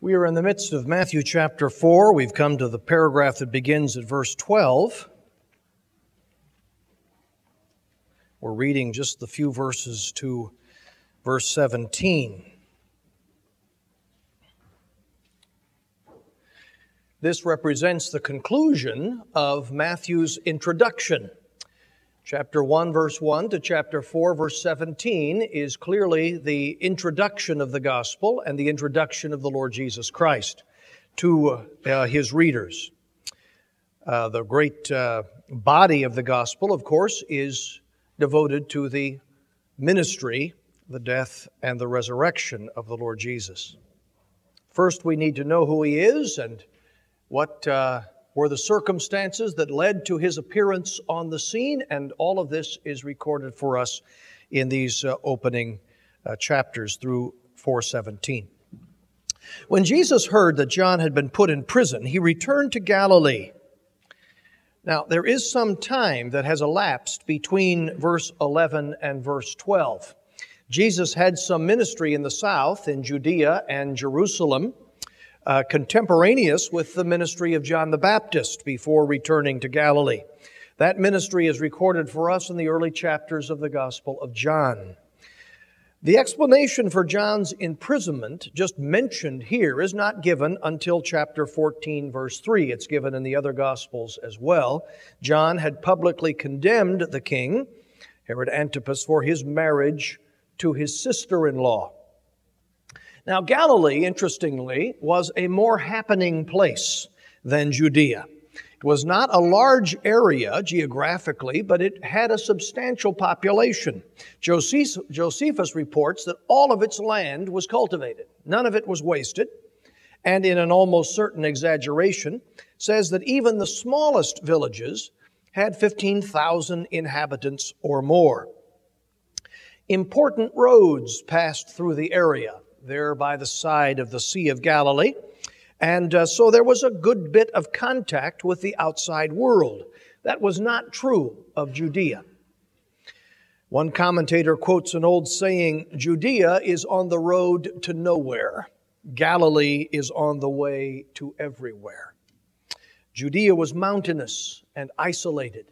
We are in the midst of Matthew chapter 4. We've come to the paragraph that begins at verse 12. We're reading just the few verses to verse 17. This represents the conclusion of Matthew's introduction. Chapter 1, verse 1 to chapter 4, verse 17 is clearly the introduction of the gospel and the introduction of the Lord Jesus Christ to his readers. The great body of the gospel, of course, is devoted to the ministry, the death, and the resurrection of the Lord Jesus. First, we need to know who He is and what were the circumstances that led to His appearance on the scene, and all of this is recorded for us in these opening chapters through 4:17. When Jesus heard that John had been put in prison, He returned to Galilee. Now, there is some time that has elapsed between verse 11 and verse 12. Jesus had some ministry in the south, in Judea and Jerusalem, contemporaneous with the ministry of John the Baptist before returning to Galilee. That ministry is recorded for us in the early chapters of the Gospel of John. The explanation for John's imprisonment, just mentioned here, is not given until chapter 14, verse 3. It's given in the other Gospels as well. John had publicly condemned the king, Herod Antipas, for his marriage to his sister-in-law. Now, Galilee, interestingly, was a more happening place than Judea. It was not a large area geographically, but it had a substantial population. Josephus reports that all of its land was cultivated. None of it was wasted. And in an almost certain exaggeration, says that even the smallest villages had 15,000 inhabitants or more. Important roads passed through the area, there by the side of the Sea of Galilee. And so there was a good bit of contact with the outside world. That was not true of Judea. One commentator quotes an old saying, "Judea is on the road to nowhere. Galilee is on the way to everywhere." Judea was mountainous and isolated.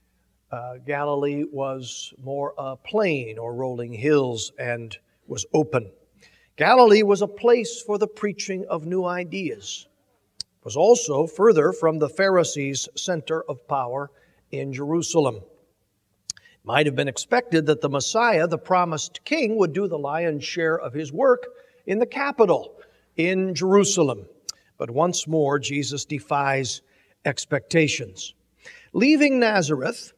Galilee was more plain or rolling hills and was open. Galilee was a place for the preaching of new ideas. It was also further from the Pharisees' center of power in Jerusalem. It might have been expected that the Messiah, the promised king, would do the lion's share of His work in the capital, in Jerusalem. But once more, Jesus defies expectations. Leaving Nazareth,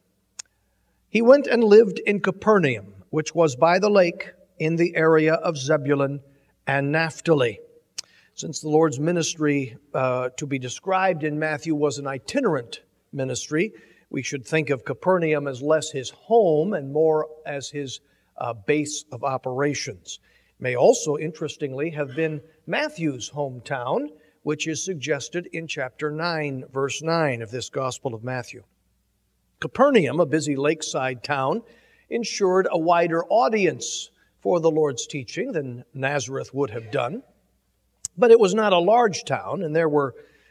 He went and lived in Capernaum, which was by the lake in the area of Zebulun and Naphtali. Since the Lord's ministry to be described in Matthew was an itinerant ministry, we should think of Capernaum as less His home and more as His base of operations. It may also, interestingly, have been Matthew's hometown, which is suggested in chapter 9, verse 9 of this Gospel of Matthew. Capernaum, a busy lakeside town, ensured a wider audience for the Lord's teaching than Nazareth would have done. But it was not a large town, and there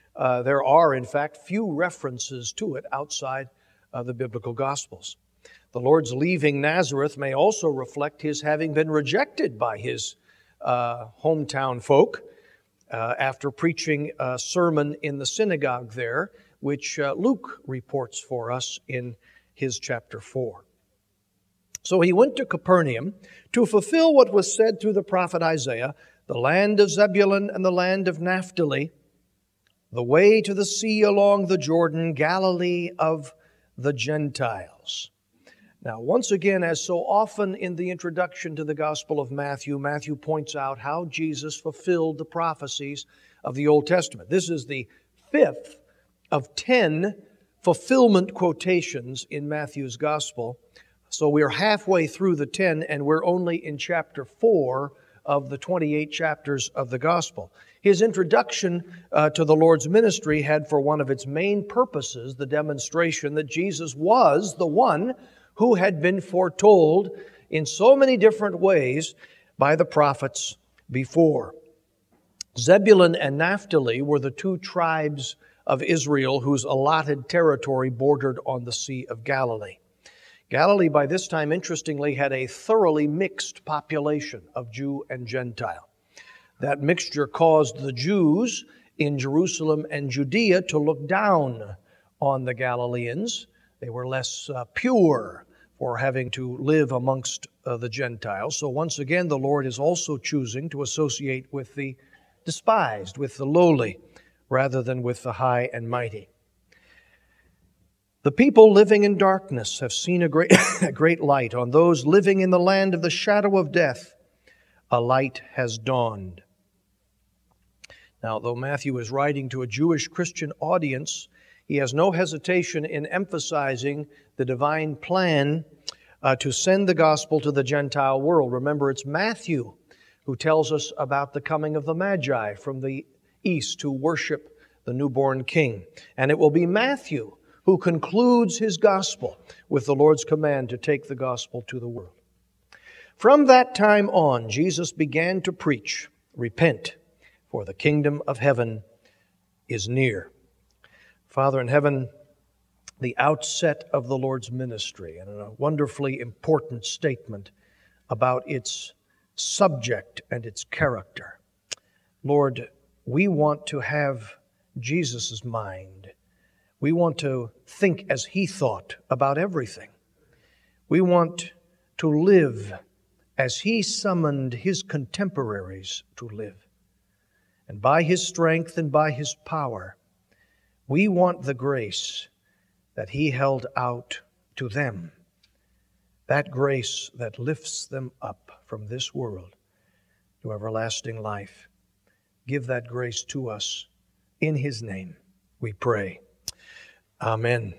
are, in fact, few references to it outside of the biblical Gospels. The Lord's leaving Nazareth may also reflect His having been rejected by His hometown folk after preaching a sermon in the synagogue there, which Luke reports for us in his chapter 4. So He went to Capernaum to fulfill what was said through the prophet Isaiah, "The land of Zebulun and the land of Naphtali, the way to the sea along the Jordan, Galilee of the Gentiles." Now, once again, as so often in the introduction to the Gospel of Matthew, Matthew points out how Jesus fulfilled the prophecies of the Old Testament. This is the 5th of 10 fulfillment quotations in Matthew's Gospel. So we're halfway through the 10, and we're only in chapter 4 of the 28 chapters of the Gospel. His introduction to the Lord's ministry had for one of its main purposes the demonstration that Jesus was the one who had been foretold in so many different ways by the prophets before. Zebulun and Naphtali were the two tribes of Israel whose allotted territory bordered on the Sea of Galilee. Galilee, by this time, interestingly, had a thoroughly mixed population of Jew and Gentile. That mixture caused the Jews in Jerusalem and Judea to look down on the Galileans. They were less pure for having to live amongst the Gentiles. So once again, the Lord is also choosing to associate with the despised, with the lowly, rather than with the high and mighty. The people living in darkness have seen a great light. On those living in the land of the shadow of death, a light has dawned. Now, though Matthew is writing to a Jewish Christian audience, he has no hesitation in emphasizing the divine plan to send the gospel to the Gentile world. Remember, it's Matthew who tells us about the coming of the Magi from the east to worship the newborn king. And it will be Matthew who concludes his gospel with the Lord's command to take the gospel to the world. From that time on, Jesus began to preach, "Repent, for the kingdom of heaven is near." Father in heaven, the outset of the Lord's ministry, and a wonderfully important statement about its subject and its character. Lord, we want to have Jesus' mind. We want to think as He thought about everything. We want to live as He summoned His contemporaries to live. And by His strength and by His power, we want the grace that He held out to them, that grace that lifts them up from this world to everlasting life. Give that grace to us. In His name we pray. Amen.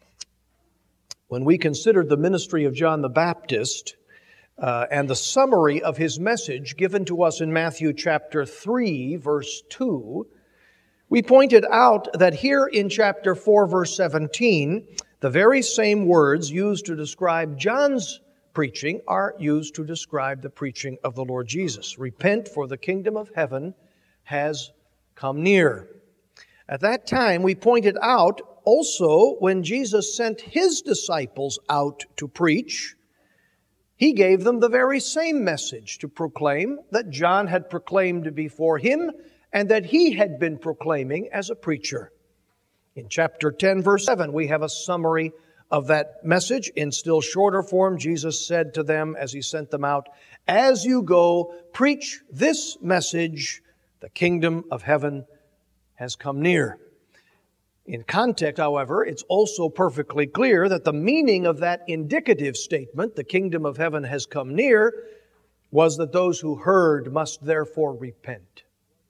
When we considered the ministry of John the Baptist and the summary of his message given to us in Matthew chapter 3, verse 2, we pointed out that here in chapter 4, verse 17, the very same words used to describe John's preaching are used to describe the preaching of the Lord Jesus. Repent, for the kingdom of heaven has come near. At that time, we pointed out also when Jesus sent His disciples out to preach, He gave them the very same message to proclaim that John had proclaimed before Him and that He had been proclaiming as a preacher. In chapter 10, verse 7, we have a summary of that message. In still shorter form, Jesus said to them as He sent them out, "As you go, preach this message, the kingdom of heaven has come near." In context, however, it's also perfectly clear that the meaning of that indicative statement, "the kingdom of heaven has come near," was that those who heard must therefore repent.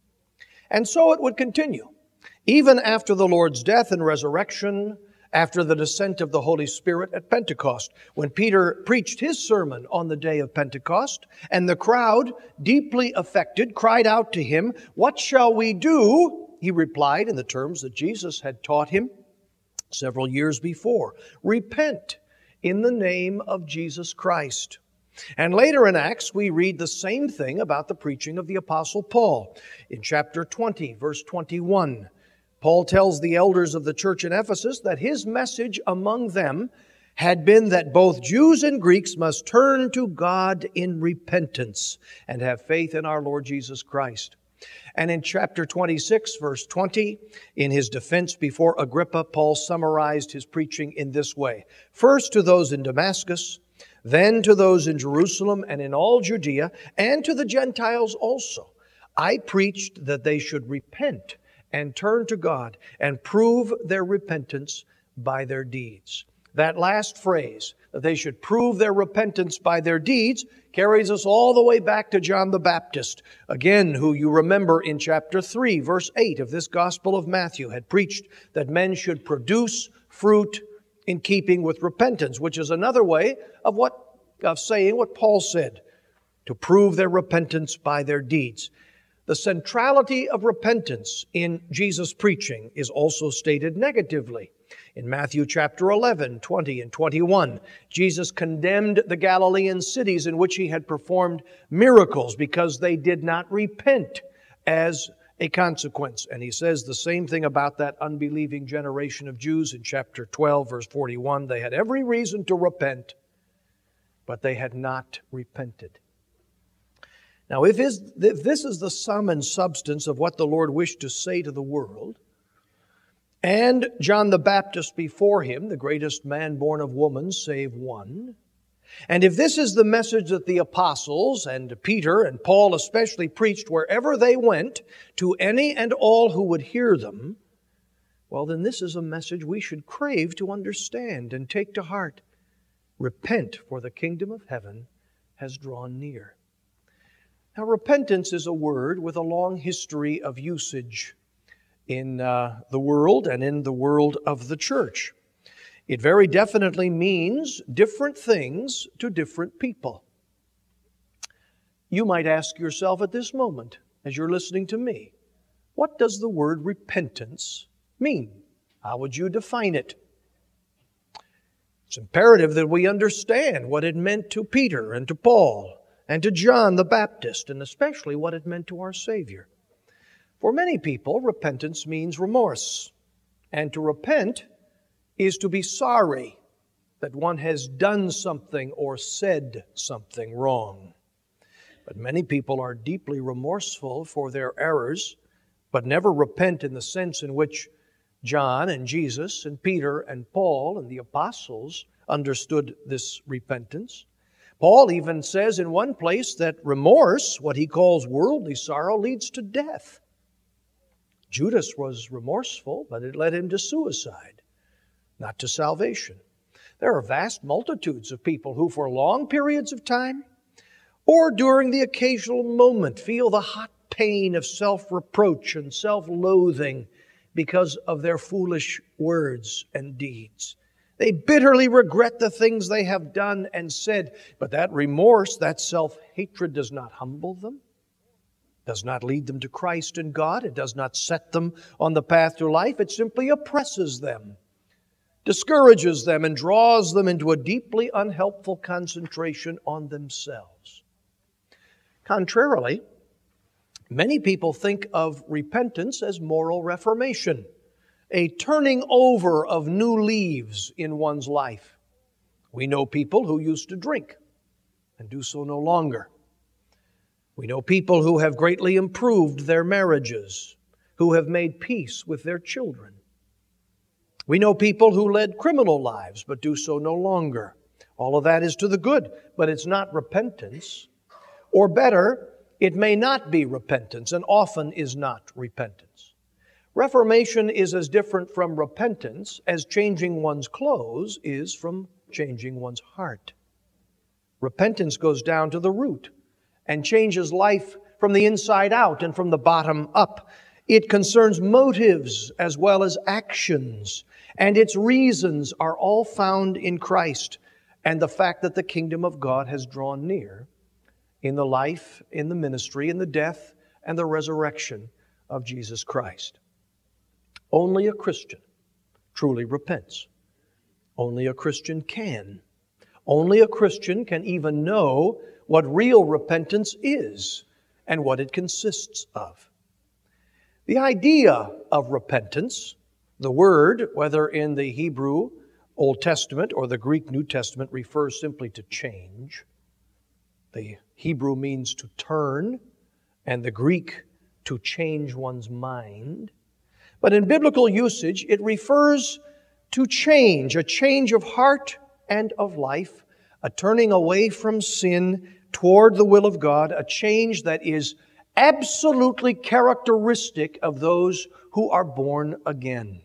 And so it would continue. Even after the Lord's death and resurrection, after the descent of the Holy Spirit at Pentecost, when Peter preached his sermon on the day of Pentecost, and the crowd, deeply affected, cried out to him, "What shall we do?" He replied in the terms that Jesus had taught him several years before, "Repent in the name of Jesus Christ." And later in Acts, we read the same thing about the preaching of the Apostle Paul. In chapter 20, verse 21, Paul tells the elders of the church in Ephesus that his message among them had been that both Jews and Greeks must turn to God in repentance and have faith in our Lord Jesus Christ. And in chapter 26, verse 20, in his defense before Agrippa, Paul summarized his preaching in this way: "First to those in Damascus, then to those in Jerusalem and in all Judea, and to the Gentiles also, I preached that they should repent and turn to God and prove their repentance by their deeds." That last phrase, that they should prove their repentance by their deeds, carries us all the way back to John the Baptist, again, who you remember in chapter 3, verse 8 of this Gospel of Matthew, had preached that men should produce fruit in keeping with repentance, which is another way of saying what Paul said, to prove their repentance by their deeds. The centrality of repentance in Jesus' preaching is also stated negatively. In Matthew chapter 11, 20 and 21, Jesus condemned the Galilean cities in which He had performed miracles because they did not repent as a consequence. And he says the same thing about that unbelieving generation of Jews in chapter 12, verse 41. They had every reason to repent, but they had not repented. Now, if this is the sum and substance of what the Lord wished to say to the world, and John the Baptist before him, the greatest man born of woman save one, and if this is the message that the apostles and Peter and Paul especially preached wherever they went to any and all who would hear them, well, then this is a message we should crave to understand and take to heart. Repent, for the kingdom of heaven has drawn near. Now, repentance is a word with a long history of usage in the world and in the world of the church. It very definitely means different things to different people. You might ask yourself at this moment, as you're listening to me, what does the word repentance mean? How would you define it? It's imperative that we understand what it meant to Peter and to Paul and to John the Baptist, and especially what it meant to our Savior. For many people, repentance means remorse, and to repent is to be sorry that one has done something or said something wrong. But many people are deeply remorseful for their errors, but never repent in the sense in which John and Jesus and Peter and Paul and the apostles understood this repentance. Paul even says in one place that remorse, what he calls worldly sorrow, leads to death. Judas was remorseful, but it led him to suicide, not to salvation. There are vast multitudes of people who for long periods of time or during the occasional moment feel the hot pain of self-reproach and self-loathing because of their foolish words and deeds. They bitterly regret the things they have done and said, but that remorse, that self-hatred does not humble them, does not lead them to Christ and God. It does not set them on the path to life. It simply oppresses them, discourages them, and draws them into a deeply unhelpful concentration on themselves. Contrarily, many people think of repentance as moral reformation, a turning over of new leaves in one's life. We know people who used to drink and do so no longer. We know people who have greatly improved their marriages, who have made peace with their children. We know people who led criminal lives but do so no longer. All of that is to the good, but it's not repentance. Or better, it may not be repentance, and often is not repentance. Reformation is as different from repentance as changing one's clothes is from changing one's heart. Repentance goes down to the root and changes life from the inside out and from the bottom up. It concerns motives as well as actions, and its reasons are all found in Christ and the fact that the kingdom of God has drawn near in the life, in the ministry, in the death, and the resurrection of Jesus Christ. Only a Christian truly repents. Only a Christian can. Only a Christian can even know what real repentance is and what it consists of. The idea of repentance, the word, whether in the Hebrew Old Testament or the Greek New Testament, refers simply to change. The Hebrew means to turn, and the Greek to change one's mind. But in biblical usage, it refers to change, a change of heart and of life, a turning away from sin toward the will of God, a change that is absolutely characteristic of those who are born again.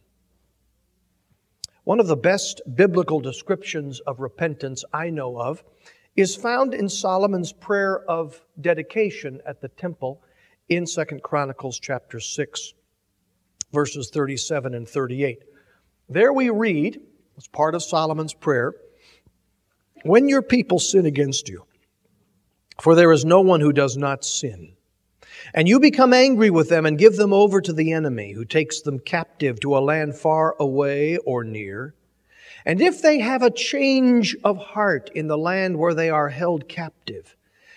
One of the best biblical descriptions of repentance I know of is found in Solomon's prayer of dedication at the temple in 2 Chronicles chapter 6, verses 37 and 38. There we read, as part of Solomon's prayer, "When your people sin against you, for there is no one who does not sin, and you become angry with them and give them over to the enemy, who takes them captive to a land far away or near, and if they have a change of heart in the land where they are held captive,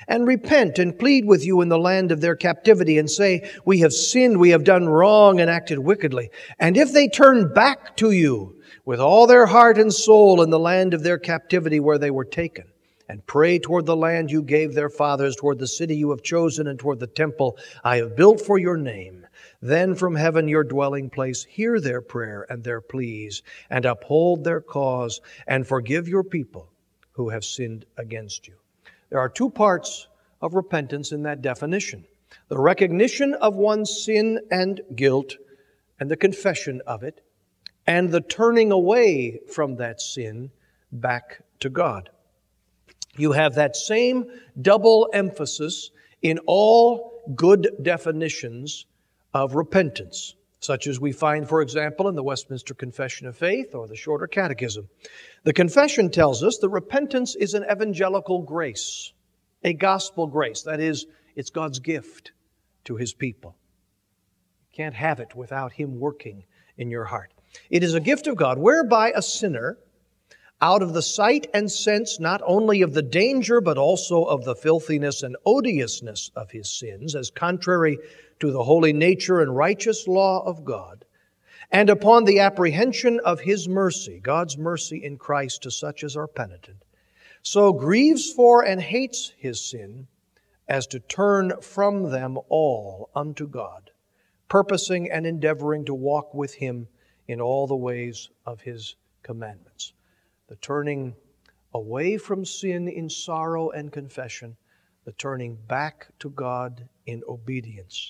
and repent and plead with you in the land of their captivity and say, we have sinned, we have done wrong and acted wickedly. And if they turn back to you with all their heart and soul in the land of their captivity where they were taken, and pray toward the land you gave their fathers, toward the city you have chosen, and toward the temple I have built for your name, then from heaven your dwelling place hear their prayer and their pleas, and uphold their cause, and forgive your people who have sinned against you. There are two parts of repentance in that definition: the recognition of one's sin and guilt, and the confession of it, and the turning away from that sin back to God. You have that same double emphasis in all good definitions of repentance, such as we find, for example, in the Westminster Confession of Faith or the Shorter Catechism. The Confession tells us that repentance is an evangelical grace, a gospel grace. That is, it's God's gift to His people. You can't have it without Him working in your heart. It is a gift of God whereby a sinner, out of the sight and sense not only of the danger but also of the filthiness and odiousness of his sins, as contrary to the holy nature and righteous law of God, and upon the apprehension of His mercy, God's mercy in Christ to such as are penitent, so grieves for and hates his sin as to turn from them all unto God, purposing and endeavoring to walk with Him in all the ways of His commandments. The turning away from sin in sorrow and confession, the turning back to God in obedience.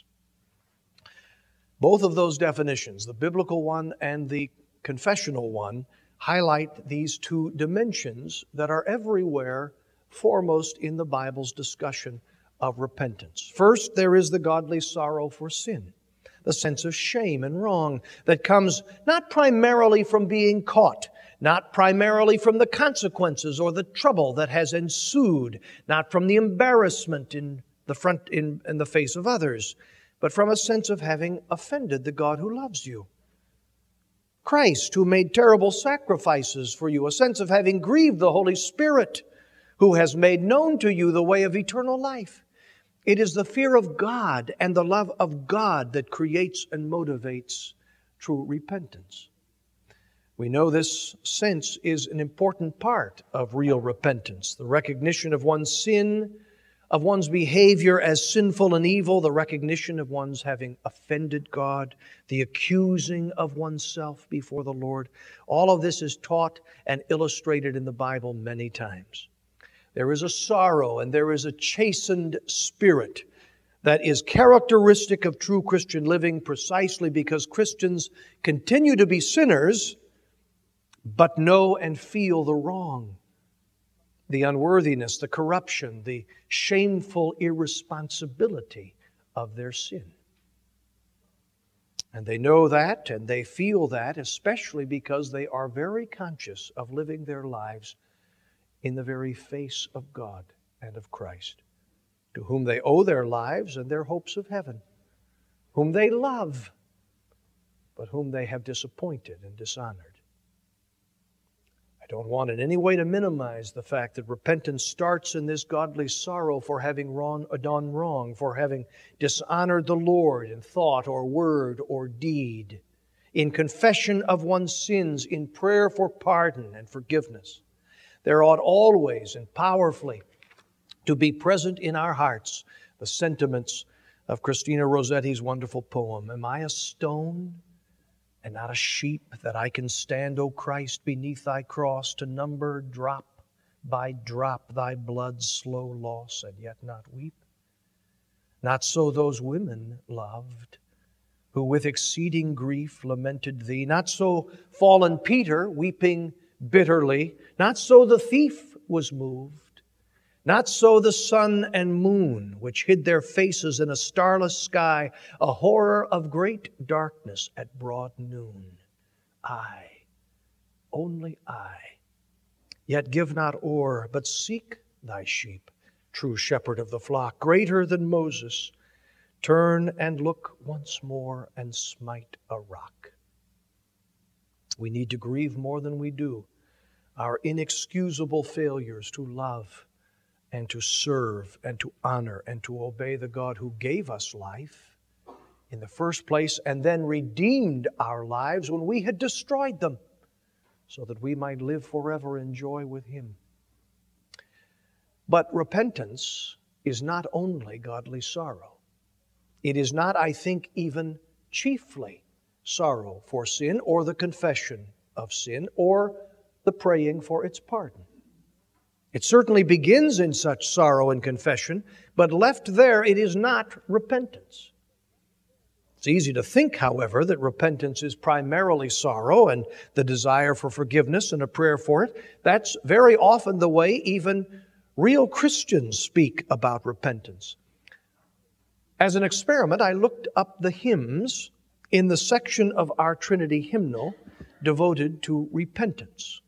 Both of those definitions, the biblical one and the confessional one, highlight these two dimensions that are everywhere foremost in the Bible's discussion of repentance. First, there is the godly sorrow for sin, the sense of shame and wrong that comes not primarily from being caught, not primarily from the consequences or the trouble that has ensued, not from the embarrassment in the face of others, but from a sense of having offended the God who loves you. Christ, who made terrible sacrifices for you, a sense of having grieved the Holy Spirit, who has made known to you the way of eternal life. It is the fear of God and the love of God that creates and motivates true repentance. We know this sense is an important part of real repentance, the recognition of one's sin, of one's behavior as sinful and evil, the recognition of one's having offended God, the accusing of oneself before the Lord. All of this is taught and illustrated in the Bible many times. There is a sorrow and there is a chastened spirit that is characteristic of true Christian living precisely because Christians continue to be sinners, but know and feel the wrong, the unworthiness, the corruption, the shameful irresponsibility of their sin. And they know that and they feel that, especially because they are very conscious of living their lives in the very face of God and of Christ, to whom they owe their lives and their hopes of heaven, whom they love, but whom they have disappointed and dishonored. I don't want in any way to minimize the fact that repentance starts in this godly sorrow for having done wrong, for having dishonored the Lord in thought or word or deed, in confession of one's sins, in prayer for pardon and forgiveness. There ought always and powerfully to be present in our hearts the sentiments of Christina Rossetti's wonderful poem, "Am I a stone and not a sheep, that I can stand, O Christ, beneath Thy cross, to number drop by drop Thy blood's slow loss, and yet not weep? Not so those women loved, who with exceeding grief lamented Thee. Not so fallen Peter, weeping bitterly. Not so the thief was moved. Not so the sun and moon, which hid their faces in a starless sky, a horror of great darkness at broad noon. I, only I. Yet give not o'er, but seek Thy sheep, true shepherd of the flock, greater than Moses. Turn and look once more and smite a rock." We need to grieve more than we do our inexcusable failures to love and to serve and to honor and to obey the God who gave us life in the first place and then redeemed our lives when we had destroyed them, so that we might live forever in joy with Him. But repentance is not only godly sorrow. It is not, I think, even chiefly sorrow for sin or the confession of sin or the praying for its pardon. It certainly begins in such sorrow and confession, but left there, it is not repentance. It's easy to think, however, that repentance is primarily sorrow and the desire for forgiveness and a prayer for it. That's very often the way even real Christians speak about repentance. As an experiment, I looked up the hymns in the section of our Trinity hymnal devoted to repentance.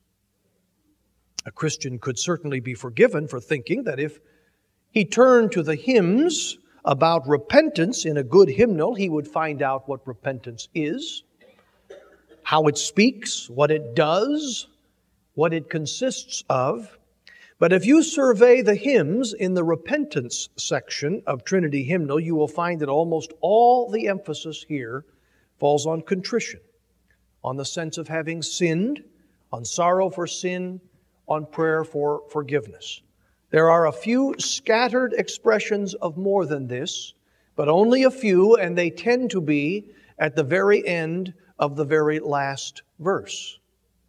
A Christian could certainly be forgiven for thinking that if he turned to the hymns about repentance in a good hymnal, he would find out what repentance is, how it speaks, what it does, what it consists of. But if you survey the hymns in the repentance section of Trinity Hymnal, you will find that almost all the emphasis here falls on contrition, on the sense of having sinned, on sorrow for sin, on prayer for forgiveness. There are a few scattered expressions of more than this, but only a few, and they tend to be at the very end of the very last verse.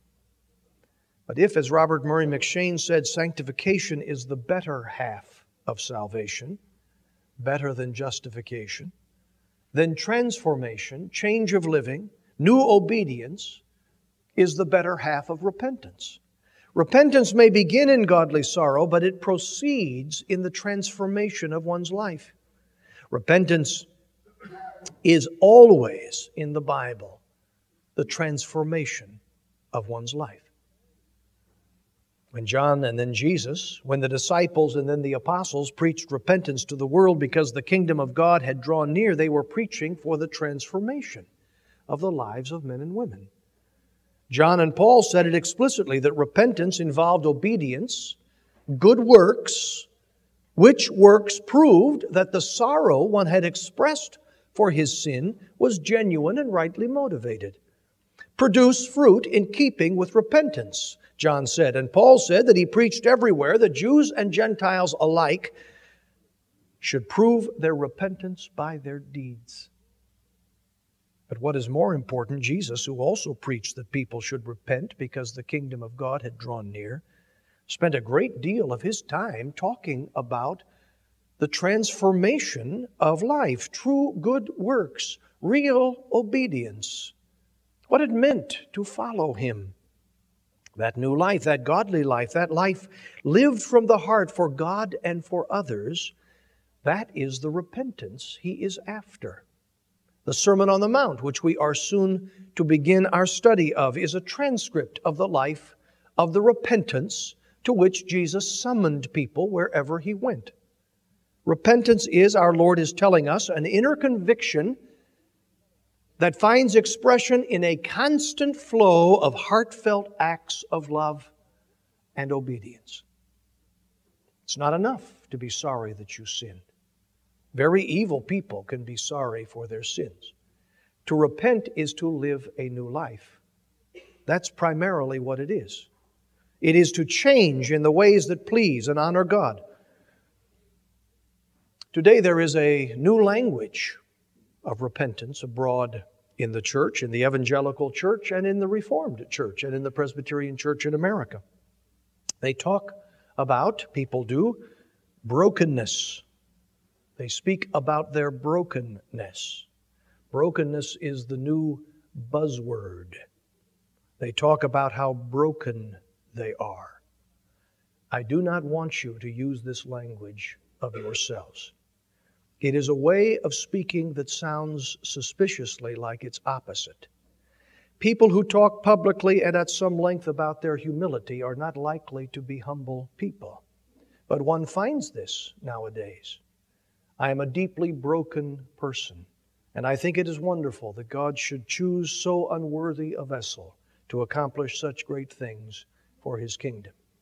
But if, as Robert Murray McCheyne said, sanctification is the better half of salvation, better than justification, then transformation, change of living, new obedience is the better half of repentance. Repentance may begin in godly sorrow, but it proceeds in the transformation of one's life. Repentance is always, in the Bible, the transformation of one's life. When John and then Jesus, when the disciples and then the apostles preached repentance to the world because the kingdom of God had drawn near, they were preaching for the transformation of the lives of men and women. John and Paul said it explicitly that repentance involved obedience, good works, which works proved that the sorrow one had expressed for his sin was genuine and rightly motivated. Produce fruit in keeping with repentance, John said. And Paul said that he preached everywhere that Jews and Gentiles alike should prove their repentance by their deeds. But what is more important, Jesus, who also preached that people should repent because the kingdom of God had drawn near, spent a great deal of his time talking about the transformation of life, true good works, real obedience, what it meant to follow him. That new life, that godly life, that life lived from the heart for God and for others, that is the repentance he is after. The Sermon on the Mount, which we are soon to begin our study of, is a transcript of the life of the repentance to which Jesus summoned people wherever he went. Repentance is, our Lord is telling us, an inner conviction that finds expression in a constant flow of heartfelt acts of love and obedience. It's not enough to be sorry that you sinned. Very evil people can be sorry for their sins. To repent is to live a new life. That's primarily what it is. It is to change in the ways that please and honor God. Today there is a new language of repentance abroad in the church, in the evangelical church, and in the Reformed church, and in the Presbyterian church in America. They talk about, people do, brokenness. They speak about their brokenness. Brokenness is the new buzzword. They talk about how broken they are. I do not want you to use this language of yourselves. It is a way of speaking that sounds suspiciously like its opposite. People who talk publicly and at some length about their humility are not likely to be humble people. But one finds this nowadays. I am a deeply broken person, and I think it is wonderful that God should choose so unworthy a vessel to accomplish such great things for His kingdom.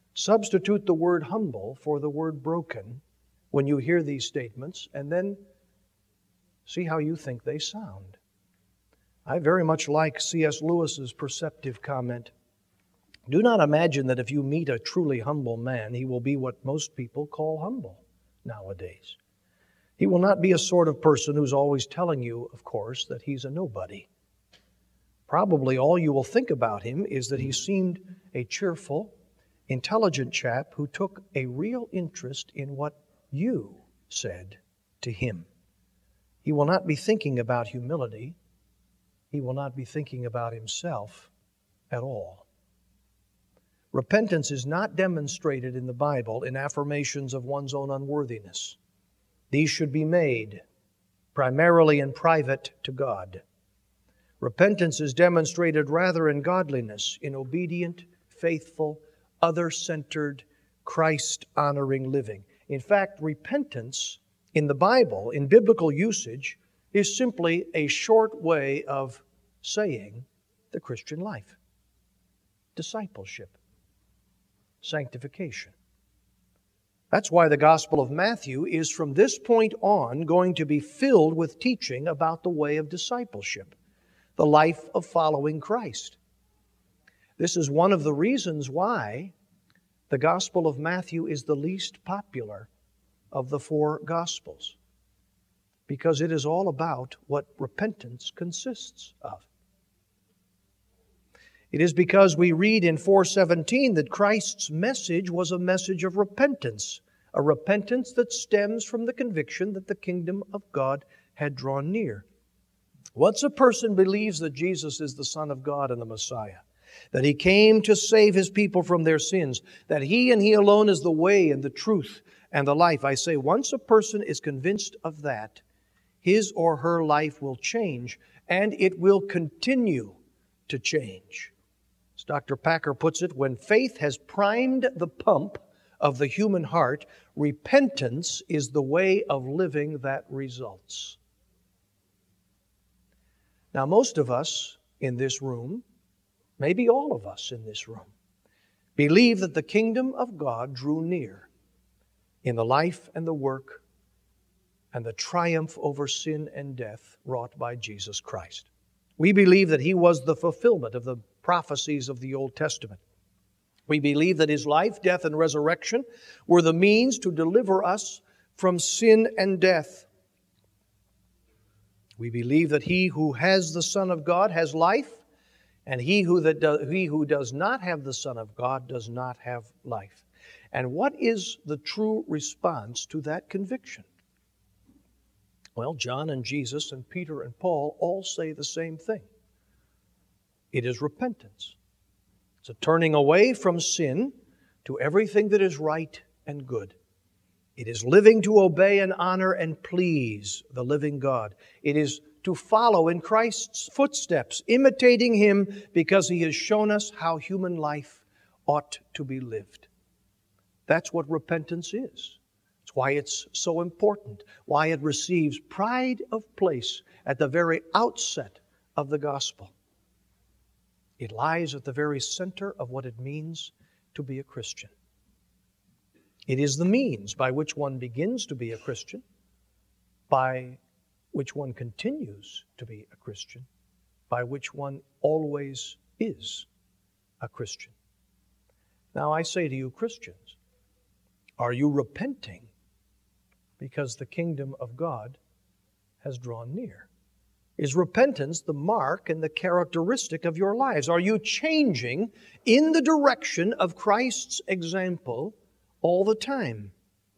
Substitute the word humble for the word broken when you hear these statements, and then see how you think they sound. I very much like C.S. Lewis's perceptive comment. Do not imagine that if you meet a truly humble man, he will be what most people call humble nowadays. He will not be a sort of person who's always telling you, of course, that he's a nobody. Probably all you will think about him is that he seemed a cheerful, intelligent chap who took a real interest in what you said to him. He will not be thinking about humility. He will not be thinking about himself at all. Repentance is not demonstrated in the Bible in affirmations of one's own unworthiness. These should be made primarily in private to God. Repentance is demonstrated rather in godliness, in obedient, faithful, other-centered, Christ-honoring living. In fact, repentance in the Bible, in biblical usage, is simply a short way of saying the Christian life. Discipleship. Sanctification. That's why the Gospel of Matthew is from this point on going to be filled with teaching about the way of discipleship, the life of following Christ. This is one of the reasons why the Gospel of Matthew is the least popular of the four Gospels, because it is all about what repentance consists of. It is because we read in 4:17 that Christ's message was a message of repentance, a repentance that stems from the conviction that the kingdom of God had drawn near. Once a person believes that Jesus is the Son of God and the Messiah, that He came to save His people from their sins, that He and He alone is the way and the truth and the life, I say, once a person is convinced of that, his or her life will change, and it will continue to change. As Dr. Packer puts it, when faith has primed the pump of the human heart, repentance is the way of living that results. Now, most of us in this room, maybe all of us in this room, believe that the kingdom of God drew near in the life and the work and the triumph over sin and death wrought by Jesus Christ. We believe that He was the fulfillment of the prophecies of the Old Testament. We believe that His life, death, and resurrection were the means to deliver us from sin and death. We believe that he who has the Son of God has life, and he who does not have the Son of God does not have life. And what is the true response to that conviction? Well, John and Jesus and Peter and Paul all say the same thing. It is repentance. It's a turning away from sin to everything that is right and good. It is living to obey and honor and please the living God. It is to follow in Christ's footsteps, imitating Him because He has shown us how human life ought to be lived. That's what repentance is. It's why it's so important, why it receives pride of place at the very outset of the gospel. It lies at the very center of what it means to be a Christian. It is the means by which one begins to be a Christian, by which one continues to be a Christian, by which one always is a Christian. Now I say to you, Christians, are you repenting because the kingdom of God has drawn near? Is repentance the mark and the characteristic of your lives? Are you changing in the direction of Christ's example all the time?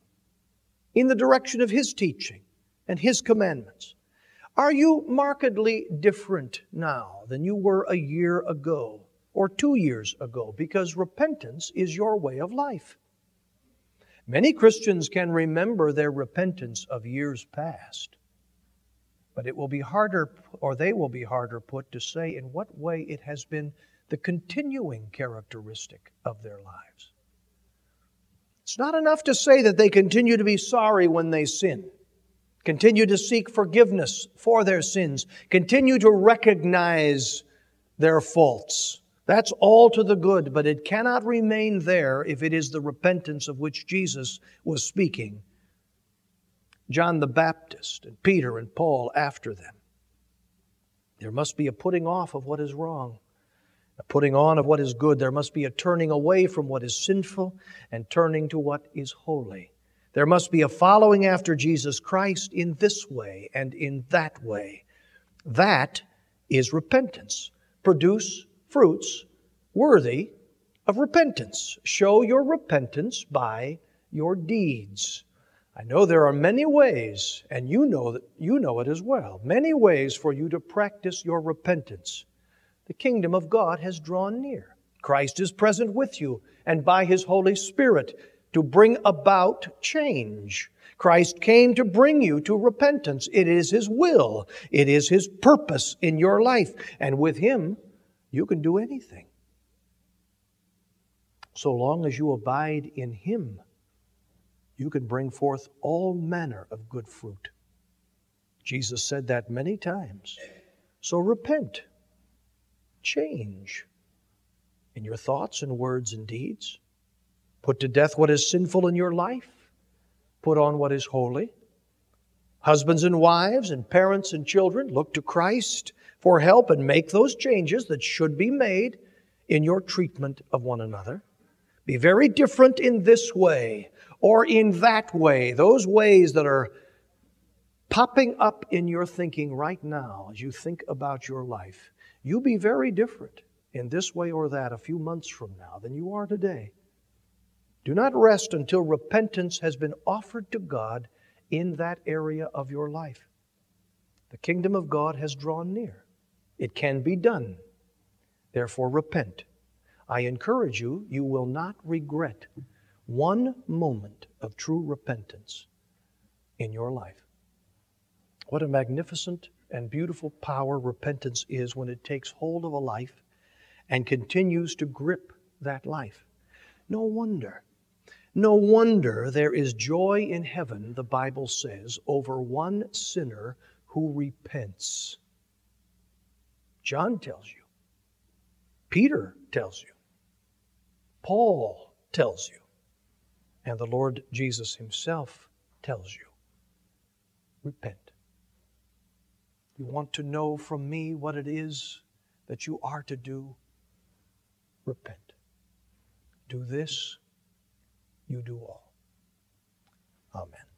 In the direction of His teaching and His commandments? Are you markedly different now than you were a year ago or 2 years ago? Because repentance is your way of life. Many Christians can remember their repentance of years past, but it will be harder, or they will be harder put to say in what way it has been the continuing characteristic of their lives. It's not enough to say that they continue to be sorry when they sin, continue to seek forgiveness for their sins, continue to recognize their faults. That's all to the good, but it cannot remain there if it is the repentance of which Jesus was speaking. John the Baptist and Peter and Paul after them. There must be a putting off of what is wrong, a putting on of what is good. There must be a turning away from what is sinful and turning to what is holy. There must be a following after Jesus Christ in this way and in that way. That is repentance. Produce fruits worthy of repentance. Show your repentance by your deeds. I know there are many ways, and you know it as well, many ways for you to practice your repentance. The kingdom of God has drawn near. Christ is present with you, and by His Holy Spirit to bring about change. Christ came to bring you to repentance. It is His will. It is His purpose in your life. And with Him, you can do anything. So long as you abide in Him, you can bring forth all manner of good fruit. Jesus said that many times. So repent. Change in your thoughts and words and deeds. Put to death what is sinful in your life. Put on what is holy. Husbands and wives and parents and children, look to Christ for help and make those changes that should be made in your treatment of one another. Be very different in this way or in that way, those ways that are popping up in your thinking right now as you think about your life. You be very different in this way or that a few months from now than you are today. Do not rest until repentance has been offered to God in that area of your life. The kingdom of God has drawn near. It can be done. Therefore, repent. I encourage you, you will not regret one moment of true repentance in your life. What a magnificent and beautiful power repentance is when it takes hold of a life and continues to grip that life. No wonder there is joy in heaven, the Bible says, over one sinner who repents. John tells you. Peter tells you. Paul tells you. And the Lord Jesus Himself tells you. Repent. You want to know from me what it is that you are to do? Repent. Do this, you do all. Amen.